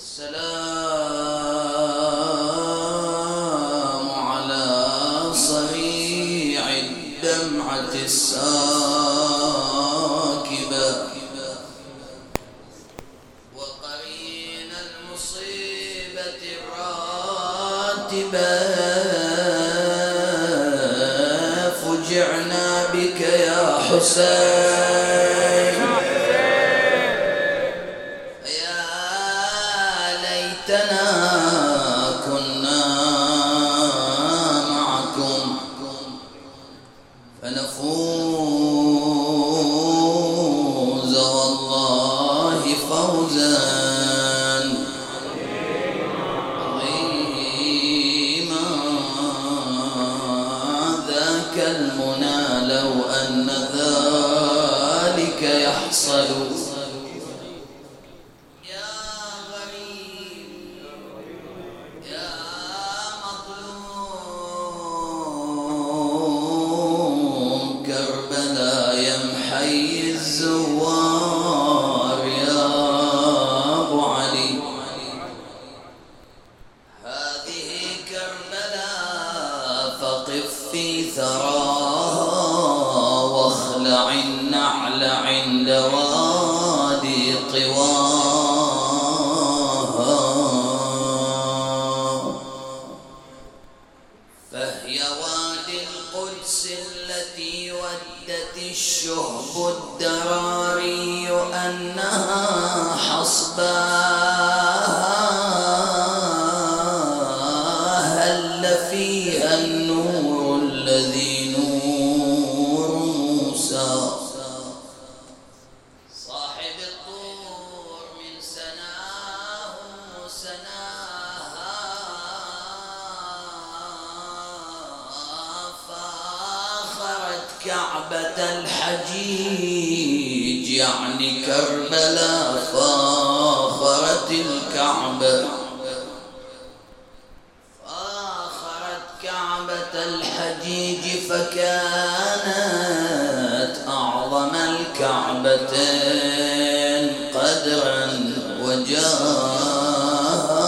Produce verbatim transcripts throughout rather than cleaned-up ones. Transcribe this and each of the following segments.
السلام على صريع الدمعة الساكبة وقرين المصيبة الراتبة فجعنا بك يا حسين يا ليتنا كنا معكم فنفوز والله فوزا عظيما ذاك المنى لو أن ذلك يحصل في ثراها واخلع النعل عند وادي طواها فهي وادي القدس التي ودت الشهب الدراري أنها حصباها هل فيها النور الذي نور موسى صاحب الطور من سناه سناها فاخرت كعبة الحجيج يعني كربلاء فاخرت الكعبة الحجيج فكانت أعظم الكعبتين قدرا وجاها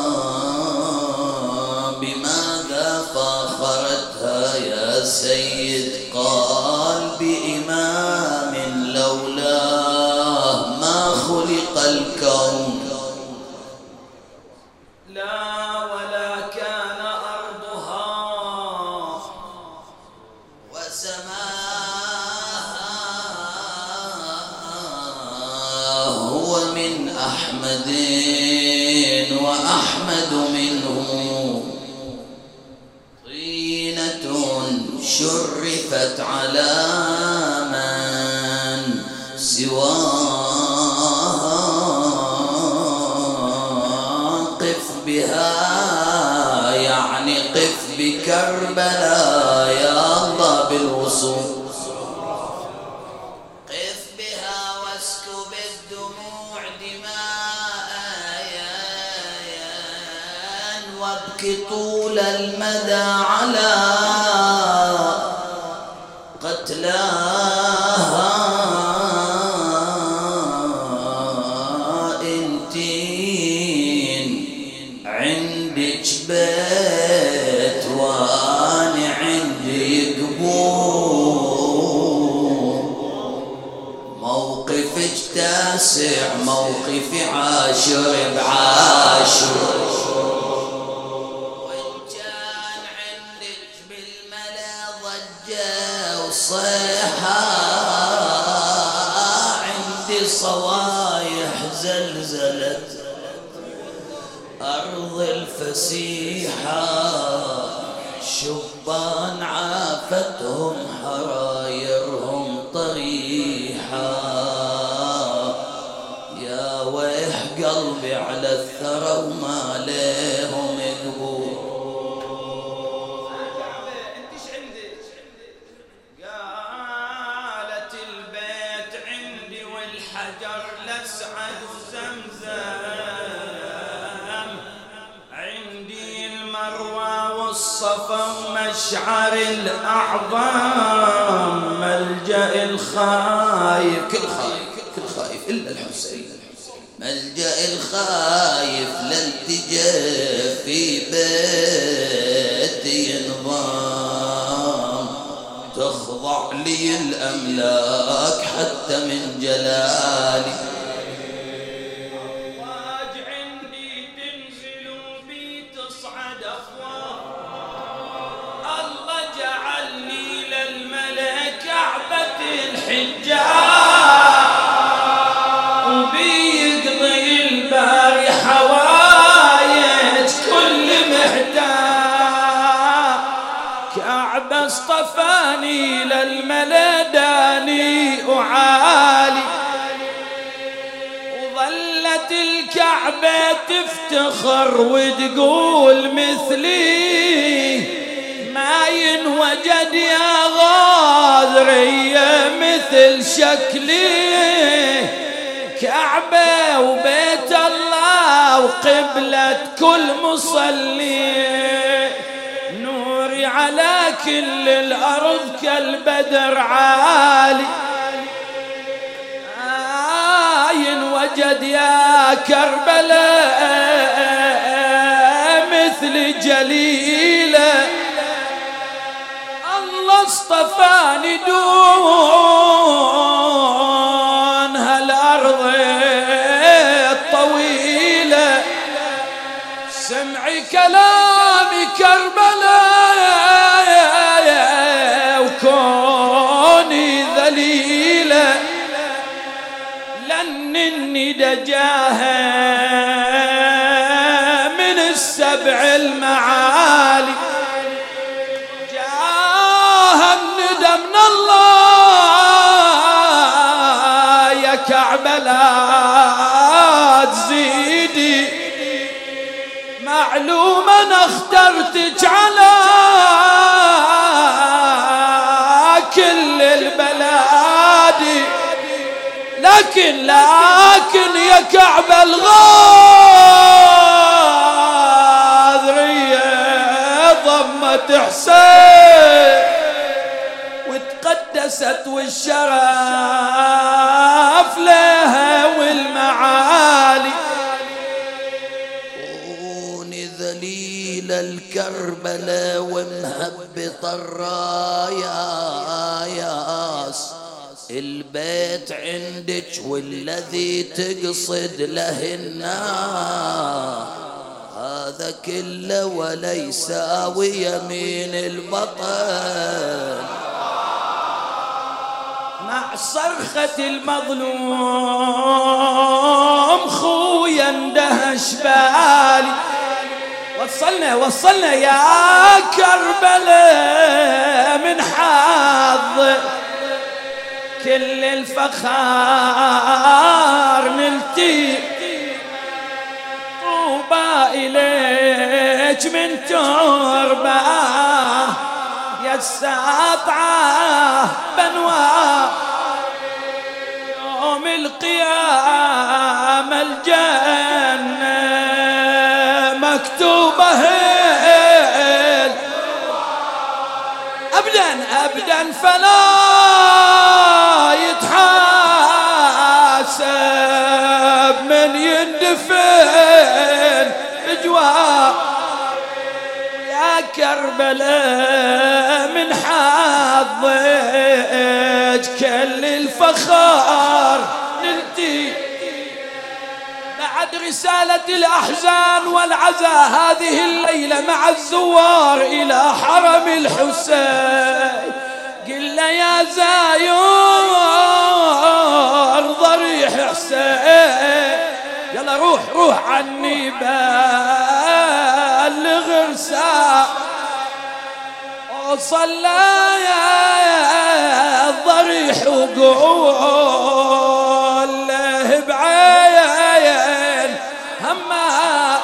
بماذا فاخرتها يا سيد قال بإمام لولاه ما خلق الكون أحمد وأحمد منه طينة شرفت على من سواها قف بها يعني قف بكربلاء يا الله بالوصول وابكي طول المدى على قتلاها انتين عندك بيت وانا عندي قبور موقفك تاسع موقفي عاشر بعاشر صيحة عندي صوايح زلزلت أرض الفسيحة شبان عافتهم حرايرهم طريحة يا ويح قلبي على الثرى وما ليهم قبور لسعد زمزم عندي المروى والصفا ومشعر الأعظم ملجأ الخايف كل خايف كل خايف إلا الحسين ملجأ الخايف في بيتي نظام تخضع لي الأملاك حتى من جلالي. واج عندي تنزل وبي تصعد أفواه، الله جعلني للملك كعبة الحجاج، وبي يقضي الباري حوايج كل محتاج. كعبة اصطفاني للملداني وعالي، وظلت الكعبة تفتخر وتقول مثلي ما ينوجد يا غاذرية مثل شكلي. كعبة وبيت الله وقبلة كل مصلي، نوري على كل الأرض كالبدر عالي. آين وجد يا كربلاء مثل جليلة، الله اصطفاني دون هالأرض الطويلة. سمعي كلامي كربلاء وكوني ذليلة، لأن الندى جاها من السبع المعالي. جاها الندى من الله يا كعبة لا تزيدي، معلوم أنا اخترتك على كل البلاد، لكن لكن يا كعبة الغاذرية ضمت حسين وتقدست والشرف لها والمعالي. كوني ذليل الكربلاء ومهبط الراياس، البيت عندك والذي تقصد له النار، هذا كله ولا يساوي يمين البطل. مع صرخة المظلوم خويا اندهش بالي، وصلنا وصلنا يا كربلاء من حظ كل الفخار نلتي. طوبى إليك من تربة يا الساطعة بنوى، يوم القيامة الجنة مكتوبة هيل أبدا أبدا فلا يتحاسب من يندفن اجواء. يا كربلاء من حظك كل الفخار نلتي. بعد رسالة الأحزان والعزاء هذه الليلة مع الزوار إلى حرم الحسين، قل يا زاير ضريح حسين يلا روح روح عني بلغ رسالة. وصلى يا الضريح وقول له بعين هما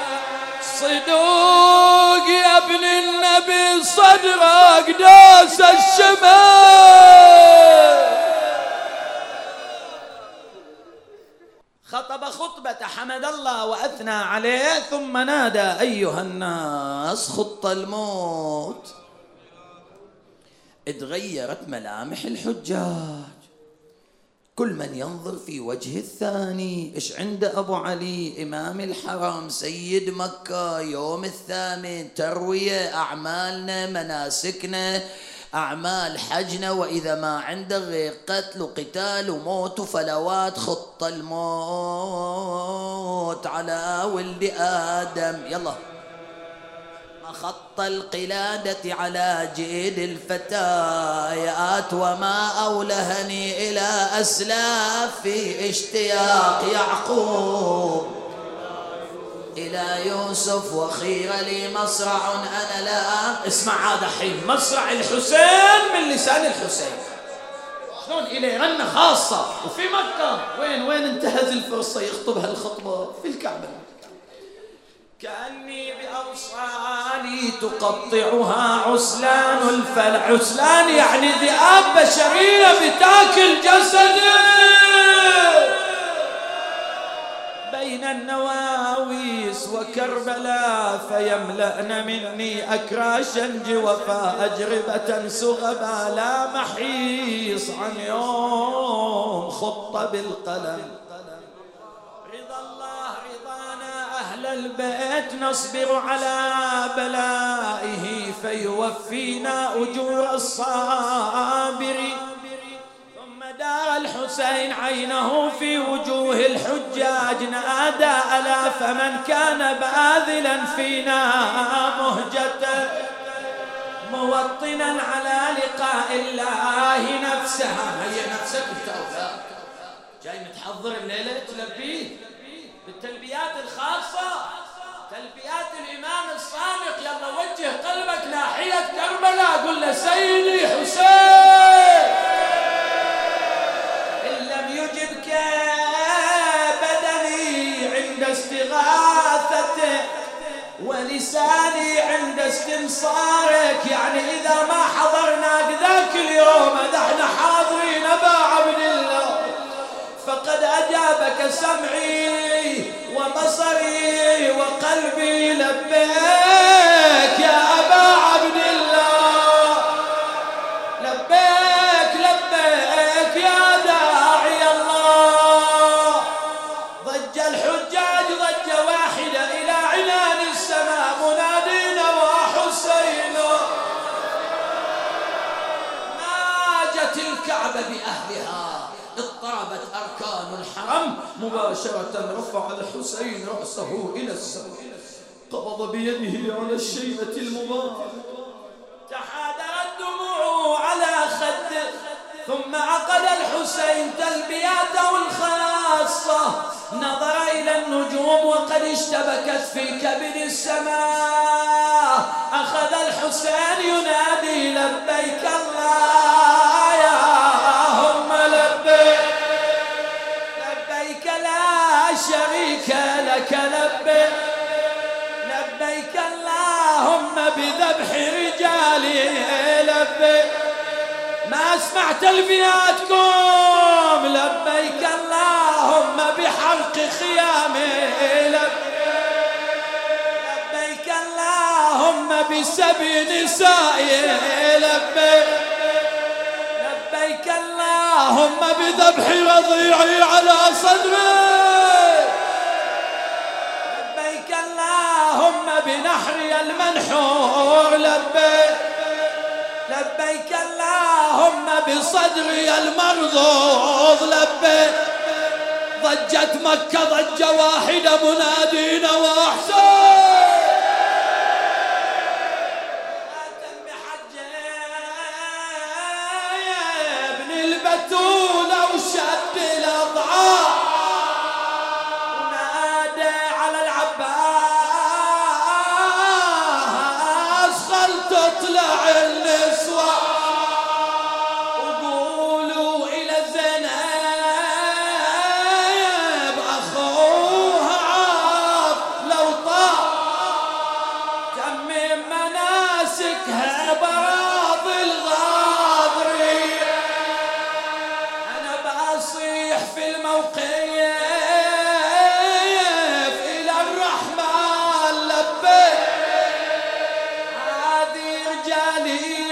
صدوق يا ابن النبي صدرك داس الشمال. خطب خطبة حمد الله وأثنى عليه ثم نادى أيها الناس خط الموت. اتغيرت ملامح الحجاج، كل من ينظر في وجه الثاني. إيش عند أبو علي إمام الحرم سيد مكة يوم الثامن تروية أعمالنا مناسكنا أعمال حجنا، وإذا ما عنده غير قتل وقتال وموت وفلوات خط الموت على ولد آدم. يلا خط القلادة على جيد الفتيات، وما أولهني إلى أسلاف في اشتياق يعقوب إلى يوسف، وخير لي مصرع أنا لا. اسمع هذا حين مصرع الحسين من لسان الحسين شلون إليه رنة خاصة. وفي مكة وين وين انتهز الفرصة يخطب هالخطبة في الكعبة. كأني بأوصالي تقطعها عسلان الفلع. عسلان يعني ذئاب بشرية بتاكل جسدي بين النواويس وكربلاء، فيملأن مني أكراشا جوفا أجربة سغبا لا محيص عن يوم خط بالقلم. رضا الله رضانا أهل البيت نصبر على بلائه فيوفينا أجور الصابرين. ثم دار الحسين عينه في وجوه الحجاج نادى ألا فمن كان باذلا فينا مهجة موطنا على لقاء الله نفسه. هي نفسك التوبة جاي متحضر الليلة تلبيه بالتلبيات الخاصة تلبيات الإمام الصادق. يلا وجه قلبك ناحية كربلاء قل له سيدي حسين إن لم يجبك بدني عند استغاثته ولساني عند استنصارك. يعني إذا ما حضرناك ذاك اليوم إذا احنا حاضرين أبا عبد الله فقد أجابك سمعي وبصري وقلبي لبيك يا أبا عبد الله لبيك لبيك يا داعي الله. ضج الحجاج ضجة واحدة إلى عنان السماء منادين وحسين. ناجت الكعبة بأهلها اضطربت أركان الحرم مباشرة. رفع الحسين رأسه إلى السماء قبض بيده على الشيبة المباركة تحادر الدموع على خده. ثم عقد الحسين تلبياته الخاصة نظر إلى النجوم وقد اشتبكت في كبد السماء. أخذ الحسين ينادي لبيك اللهم لبيك لبيك لا شريك لك لبيك لبيك اللهم بذبح رجالي لبيك. ما اسمع تلبياتكم لبيك اللهم بحرق خيامي لبيك اللهم بسبي نسائي لبيك لبيك اللهم بذبح رضيعي على صدري لبيك اللهم بنحري المنحور لبيك لبيك اللهم بصدري المرضوض لبيك. ضجت مكة ضجة واحدة منادين وحسين ابن البتولة وشد الأضعاف ونادى على العباس خل تطلع النسوة وقولوا إلى زينب أخوها عاف لو طاف تمم مناسكها براضي الغاضرية. أنا بصيح في الموقف إلى الرحمن لبيك. هذه رجالي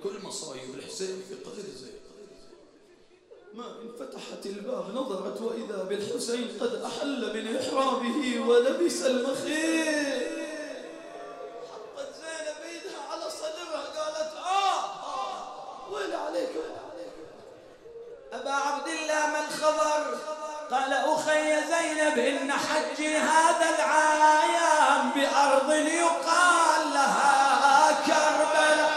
كل مصايب الحسين في قدر زين. ما إن فتحت الباب نظرت وإذا بالحسين قد أحل من إحرامه ولبس المخيط. حطت زينب إيدها على صدرها قالت آه ويل عليك ويل عليك. أبا عبد الله ما الخبر؟ قال أخي زينب إن حجي هذا العام بأرض يقال لها كربلاء.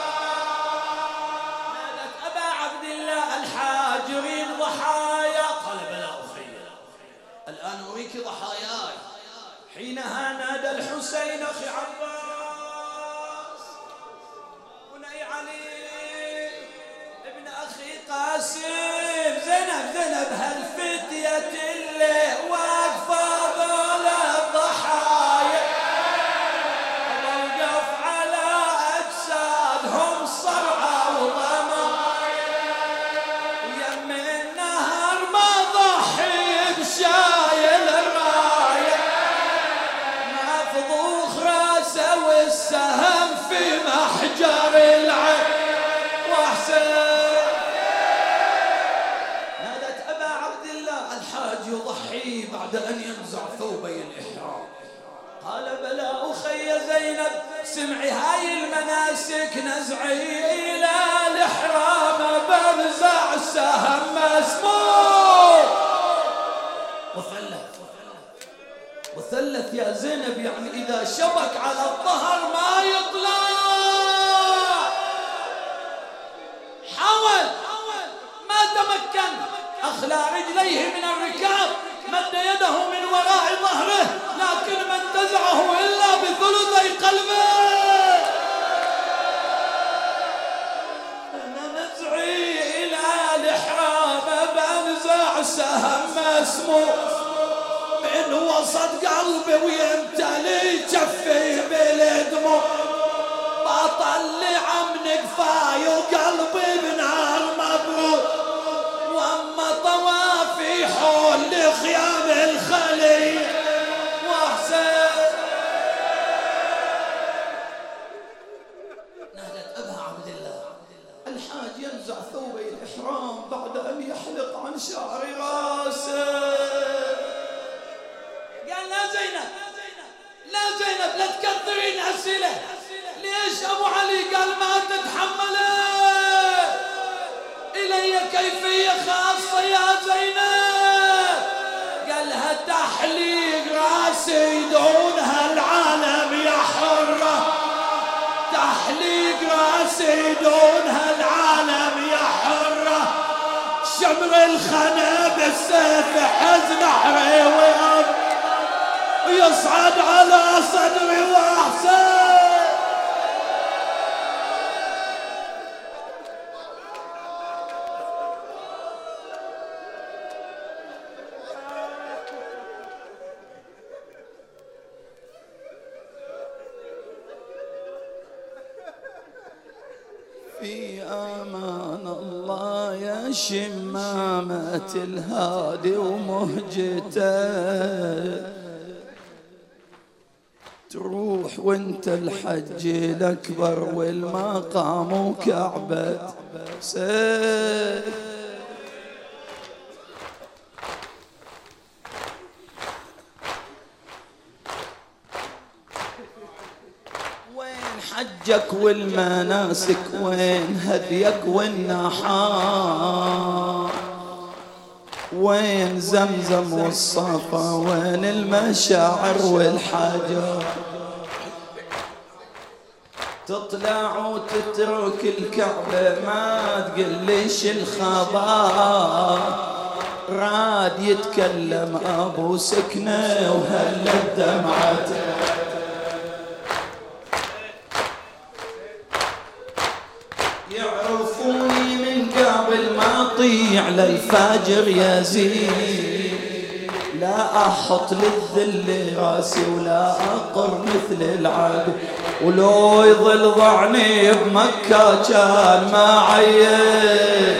نادت أبا عبد الله الحاجرين ضحايا. قال بلى أخي الآن أريك ضحاياي. حينها نادى الحسين أخي عباس بني علي ابن أخي قاسم. زينب زينب هالفتية اللي واقفة ذولا الضحايا ووقف على أجسادهم صرعى وضمايا ويم النهر ما ضحي بشايل الراية مفضوخ راسه والسهم في محجر العين وحسين. يضحي بعد أن ينزع ثوبي الإحرام. قال بلى أخي زينب سمعي هاي المناسك نزعي إلى الإحرام بنزع السهم مسموع وثلث وثلث يا زينب يعني إذا شبك على الظهر ما يطلع. حاول ما تمكن أخلى رجليه من الركاب مد يده من وراء ظهره لكن ما انتزعه إلا بثلثي قلبه. أنا نزعي إلى الإحرام بنزع سهم مسموع من وسط قلبي ويمتلي جفي بالدموع. بطلع من قفاي وقلبي بنار مبروك واما طوافي حول خيام الخليل وحسين. نادت أبا عبد الله الحاج ينزع ثوبي الإحرام بعد أن يحلق عن شعر راسه. قال لا زينب لا زينب لا تكثرين أسئلة. ليش أبو علي؟ قال ما تتحمله إلي كيفية خاصة يا زينب. قالها تحليق راسي دونها العالم يا حرة. تحليق راسي دونها العالم يا حرة. شمر الخنا بالسيف حز نحري ويصعد على صدري وأحسن. في أمان الله يا شمامة الهادي ومهجته. تروح وانت الحج الأكبر والمقام وكعبة سيف. حجك والمناسك وين هديك والنحار. وين زمزم والصفا وين المشاعر والحجر. تطلع وتترك الكعبة ما تقلش الخبر. راد يتكلم أبو سكنة وهلت دمعته. يعرفوني من قبل ما أطيع للفاجر يزيد. لا أحط للذل راسي ولا أقر مثل العدو. ولو يظل ضعني بمكة كان ما عيد.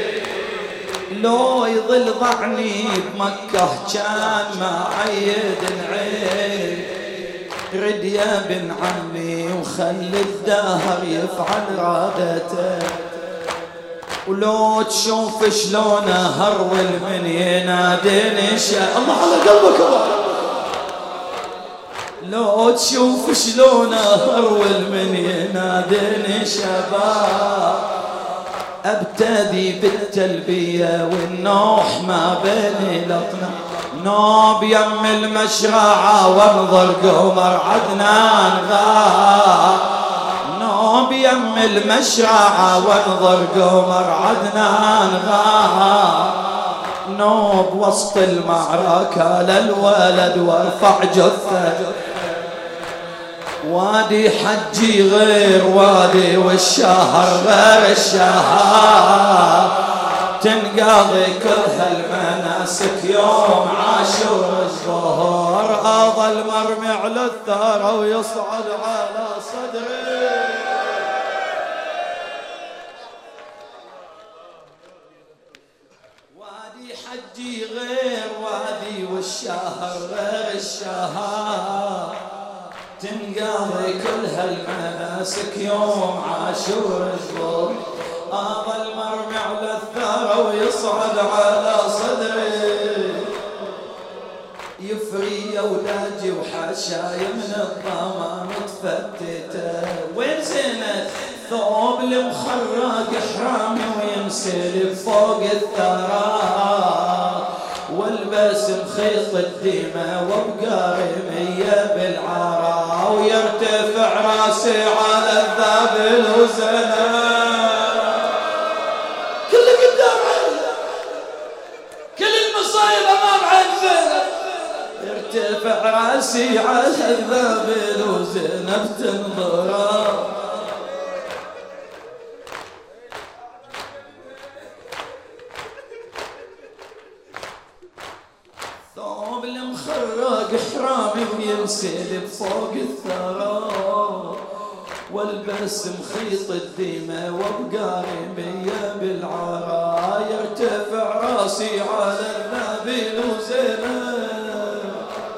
لو يظل ضعني بمكة كان ما عيد العين. رد يا بن عمي وخلي الدهر يفعل رادته، ولو تشوف شلون هرول من يناديني شا الله على قلبك الله، لو تشوف شلون هرول من يناديني شباب، ابتدي بالتلبية والنوح ما بين الاطناب، نوب يم المشرعة وانظر قمر عدنان غاب، نوب يم المشرعة وانظر قمر عدنان غاب، نوب وسط المعركة للولد وارفع جثة، وادي حجي غير وادي والشهر غير الشهر، تنقضي كل هالمناسك يوم عاشور الظهر، اظل مرمي على الثرى ويصعد على صدري، وادي حجي غير وادي والشهر غير الشهر، تنقضي كل هالمناسك يوم عاشور الظهر، اظل مرمي على الثرى ويصعد على صدري، يفري اولادي وحاشاي من الضمام متفتته، وين زينت ثوب المخرق حرامي وينسلب فوق الثرى، والبس مخيط الدمى وابقى رمية بالعرا، ويرتفع راسي على الذابل وزنا، كل قدام عيني كل المصايب امام عيني، يرتفع راسي على الذابل وزنب تنظره، ثوب المخرق حرامي وينسلب فوق الثرى، والبس مخيط الدمى وابقى رمية بالعرا، يرتفع راسي على النبيل وزينب،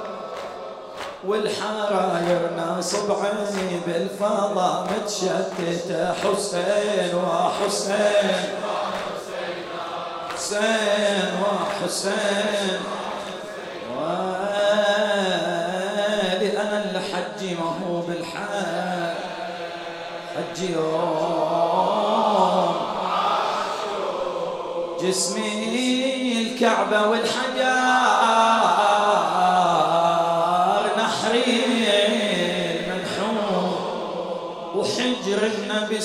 والحراير ناصب عيني بالفضا متشتتة، حسين وحسين حسين وحسين، أنا الحج ما هو بالحج، حج يوم جسمي الكعبة والحجر، نحري منحور وحجر النبي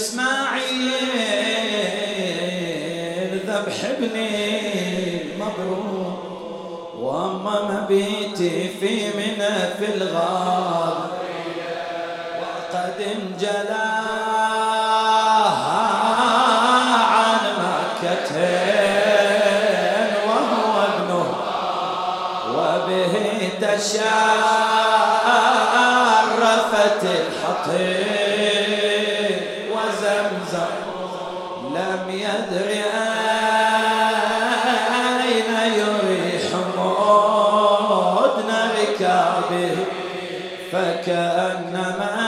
اسماعيل، ذبح ابني مبروك، واما مبيتي في منى في الغار، وقد انجلى عن مكتين، وهو ابنه وبه تشرفت الحطيم، وزمزم لم يدري أين يريح مدن ركابه، فكأنما